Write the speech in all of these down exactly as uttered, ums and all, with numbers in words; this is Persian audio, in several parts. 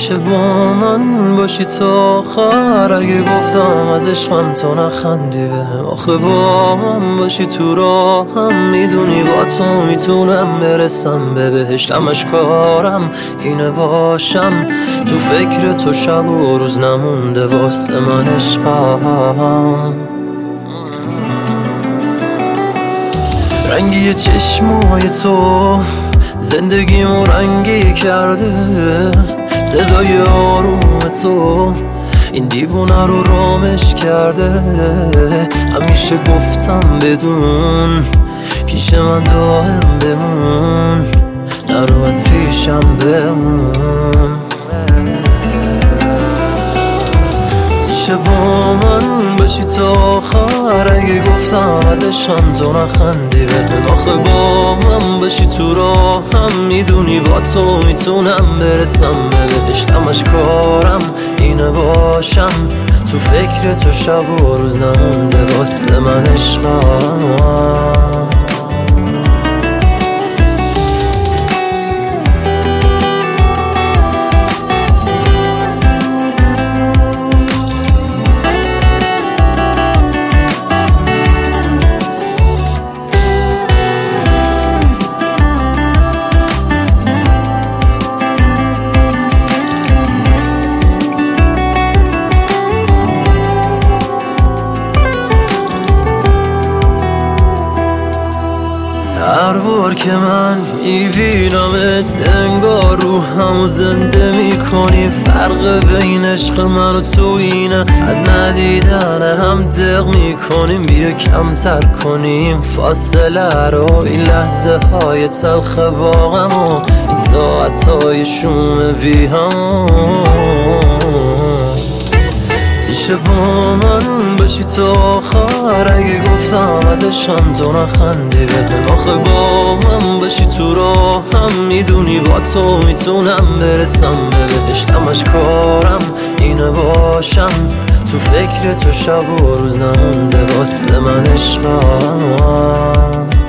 میشه با من باشی تا آخر؟ اگه گفتم از عشقم تو نخندی بهم، آخه با من باشی تو راهم، میدونی با تو میتونم برسم به بهشت. همش کارم اینه باشم تو فکر تو، شب و روز نمونده واسه من عشقم. رنگی چشمای تو زندگیمو رنگی کرده، صدای آروم تو این دیوونه رو رامش کرده. همیشه گفتم بدون پیش من دائم بمون، نرو از پیشم بمون. میشه با من باشی تا آخر؟ اگه گفتم از عشقم تو نخندی بهم، آخه با من باشی تو راهم، میدونی با تو میتونم برسم به بهشت. همش کارم اینه باشم تو فکر تو، شب و روز نمونده واسه من عشقم. هر بار که من میبینمت انگار روحمو زنده میکنی. فرق بین عشق من و تو اینه، از ندیدن هم دق میکنیم. بیا کمتر کنیم فاصله رو، این لحظه های تلخ باغم و این ساعت های شوم بی همون. میشه با من باشی تا آخر؟ اگه گفتم از عشقم تو نخندی بهم، آخه با من باشی تو راهم، میدونی با تو میتونم برسم به بهشت. همش کارم اینه باشم تو فکر تو، شب و روز نمونده واسه من عشقم.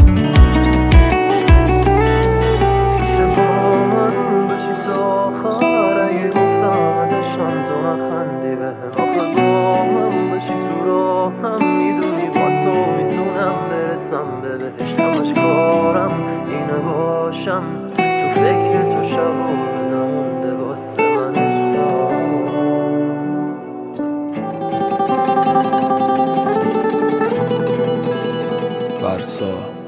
همش کارم اینه باشم تو فکر تو، شب و روز نمونده واسه من عشقم. برسا